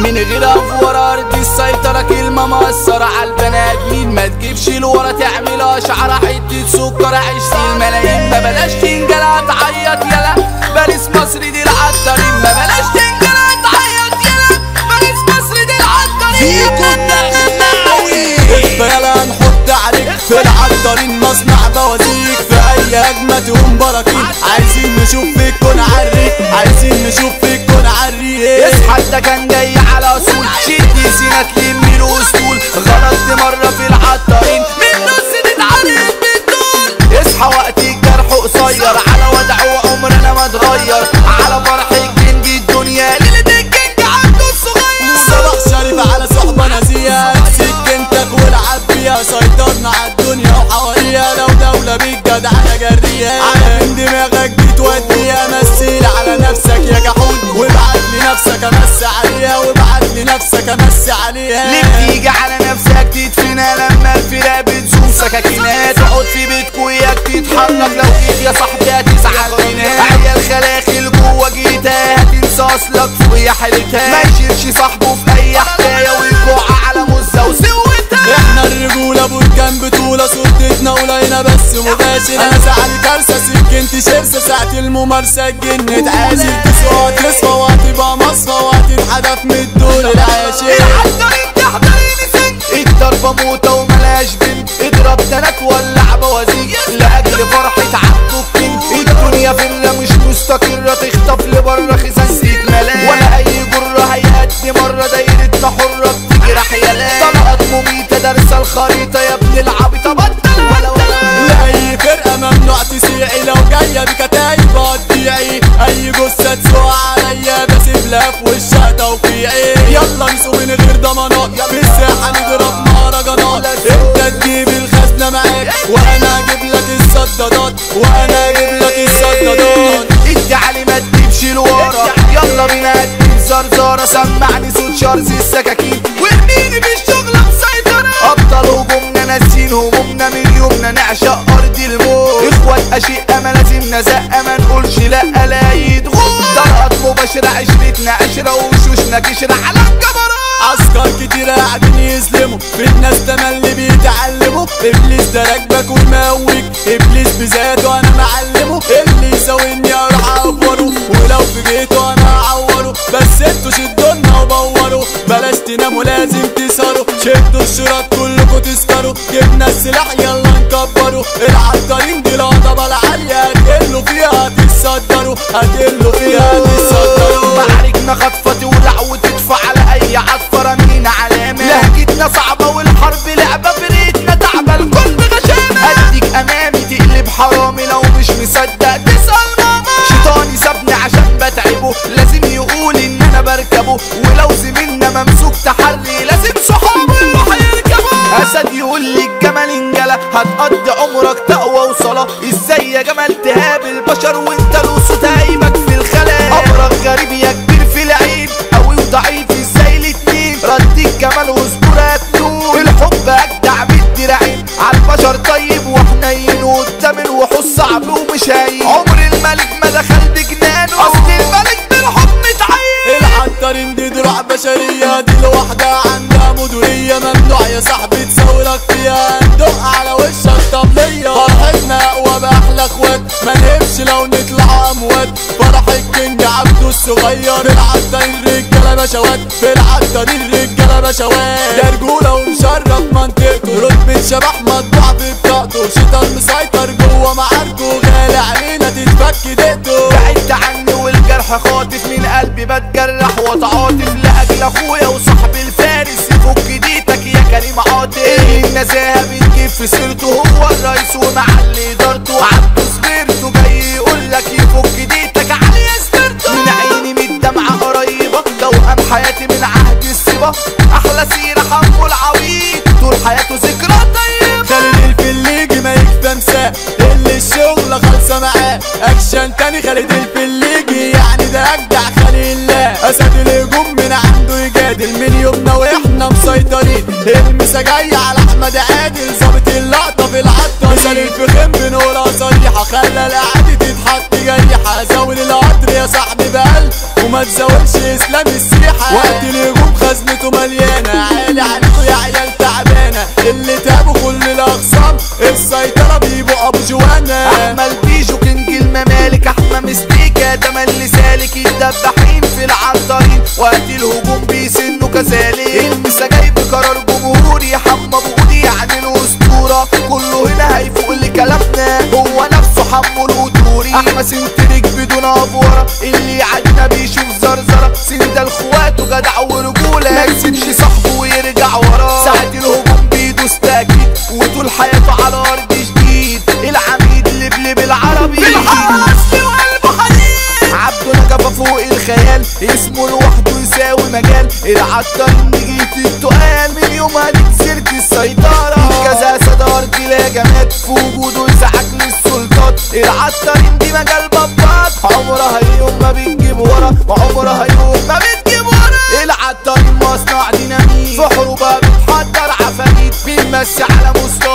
من غير افوار ارض السيطرة كلمة مأثرة على البني ادمين، ما تجيبش لورا تعملها شعرة حتة سكر عيش الملايين. ما بلاش تنجلها تعيط يلا باريس مصر دي العطارين، ما بلاش تنجلها تعيط يلا باريس مصر دي العطارين. فيكو النقاوي يلا هنحط عليك في العطارين مصنع بوازيك، في اي هجمة تقوم براكين. عايزين نشوف فيك كون عري، عايزين نشوف فيك كون عري. اصحى ده كان جاي على اصول شدي سينات لمي الاسطول، غلطت مرة في العطارين من نص تتعرف بالطول. اصحى وقت الجرح قصير على وضع وعمرنا ما اتغير، على فرح الكينج الدنيا ليلة الكينج عبده الصغير. صباح شريف على صحبة نازية سكنتك والعب بيها، سيطرنا عالدنيا وحواليها لو دولة بالجدع انا جريها. على من دماغك دي توديها، مثل على نفسك يا جحود وابعت لنفسك امس عليها، وابعت لنفسك امس عليها. ليه بتيجي على نفسك تدفنها لما الفرقة بتزوم سكاكينات؟ تقعد في بيتك وياك تتحرك لو جيت يا صاحبي هتزعل فينا. عيال خلاخل جوا جيتها هتنسى اصلك فوق حيلتها، ما يشيلش صاحبه في اي حكاية ويقع على مزة وسوتها. احنا الرجولة بركان بطولة صورتنا قلينا بس مباشر. انا زعل كارثة سكنت شرسة ساعة الممارسة اتجنت. عايزين تسوى تصفى وهتبقى مصفى وهتتحدف من الدور العاشر. العطارين تحضريني سن الضربة موتة وملاش بنت، اضرب تنات ولع بوازيك لأجل فرحة عبده الكينج. الدنيا فيلا مش مستقرة تخطف لبره خزانتك ملاك، ولا أي جرة هيأدي مرة دايرتنا حرة بتجرح يالاك. طلقات مميتة دارسة الخريطة يا ابن العبيطة بطل ولا لأي فرقة ممنوع تسيعي، لو جاية بكتايب هتضيعي. أي جثة تسوق عليا بسيب لها في وشها توقيعي. يلا نسوق من غير ضمانات في الساحة نضرب مهرجانات. انت تجيب الخزنة معاك وانا اجيب لك الصدادات، وانا اجيب لك الصدادات. ادي علي ما تجيبش لورا، يلا بينا ادي زرزارة. سمعني صوت شرز السكاكين وارميني في الشغلة مسيطرة. ابطال هجومنا ناسين همومنا من يومنا نعشق ارض الموت. اخوات اشقة ما لازم نزقة ما نقولش لا لا يدغول. طلقات مباشرة عشرتنا عشرة وشوشنا كشرة على الجبرات. عسكر كتير قاعدين يسلموا في الناس تملي بيتعلموا. ابليس ده راكبك ويموك، ابليس بذاته انا معلمه. اللي يساويني اروح اقفره ولو في جيته انا اعوره. بس انتوا شدونا وبوروا بلاش تناموا لازم تسهروا. شدوا الشراط كلكوا تسكروا، جبنا السلاح يلا نكبروا. العطارين دي الهضبة العالية هتقلوا فيها هتتصدروا، هتقلوا فيها هتتصدروا. معاركنا خطفة تولع وتدفع على اي عطفة رمينا علامة. لهجتنا صعبة والحرب لعبة فريقنا تعبة الكل غشامة. اديك امامي تقلب حرامي لو مش مصدق تسأل ماما. شيطاني سابني عشان بتعبه لازم يقول ان انا بركبه، ولو زميلنا ممسوك تحري لازم صحابه يروح يركبه. اسد يقول لي الجمل انجلى هتقضي عمرك تقوى وصلاة. ازاي يا جمل تهابل بشر وانت لوسو تايبك في الخلاء؟ امرك غريب يا كبير في العيب قوي وضعيف ازاي الاتنين. رديك جمال واسطورة تنون، الحب اجدع بالدراعين عالبشر طيب وحنين. وقدام الوحوش صعب ومش هين، عمر الملك ما دخل بجنانه اصل الملك بالحب متعين. العطارين دي دروع بشرية دي لوحدها عندها مدورية. ممنوع يا صاحبي تسولك فيها ندق على وشك طبلية. فرحتنا اقوى باحلى اخوات ما نهبش لو نطلع اموات. فرح الكينج عبده الصغير. العطارين رجالة بشوات، في العطارين رجالة بشوات. ده رجولة ومشرف منطقته، رتبة شبح مطبوع ببطاقته. شيطان مسيطر جوه معاركه، غالي علينا تتفك دقته. بعدت عني والجرح خاطف من قلبي بتجرح واتعاطف لاجل اخويا وصاحبي الفارس. يفك ديتك يا كريم عاطف. النزاهة بتجيب في سيرته هو الرئيس ومعلي ادارته. عبده سبيرته جاي يقولك يفك ديتك علي سبيرته. من عيني من الدمعة قريبة توأم حياتي من عهد السبا. احلى سيرة حمو العويد طول حياته ذكرى طيبة. خالد الفليجي ما يكفى مساء اللي الشغلة خالصة معاه. اكشن تاني خالد الفليجي يعني ده اجدع خليل الله. اسد الهجوم من عنده يجادل من يومنا واحنا مسيطرين. المسا جاية على احمد عادل ظابط اللقطة في العطارين. مثال الفخم بنقولها صريحة خلى القعدة تتحط جريحة. زاول القدر يا صاحبي بقلب وما تزاولش اسلام السيحة. وقت الهجوم انتوا مليانة عالي عليكوا يا عيال تعبانة اللي تابوا كل الاخصام السيطرة بيبقوا ابو جوانا. احمد بيجو كينج الممالك احمى مستيكا تملي سالك الدباحين في العنطرين وقت الهجوم بيسنوا كذلك المسا جاي بقرار جمهوري حمى بقودي يعني الاسطورة كله هنا هيفوق لكلامنا هو نفسه حمو القطوري احمى سنتريك بدون افوره اللي يعدينا بيشوف زرزره سند الاخوات وجدع ورجوله ما يسيبش صاحبه ويرجع وراه ساعة الهجوم بيدوس تاكيد وطول حياته على ارض جديد العميد لبلب العربي في الحارة اصلي وقلبه حديد عبده نجفة فوق الخيال اسمه لوحده يساوي مجال العطار نجيت التقال من يومها دي سيرة السيطرة كذا صدار دي لهجمات في وجوده يزعج للسلطات العطارين دي مجال بابات عمرها يوم ما بتجيب ورا وعمرها يوم ما بتجيب ورا العطارين مصنع ديناميت في حروبها بتحضر عفاريت بيمسي على مستوى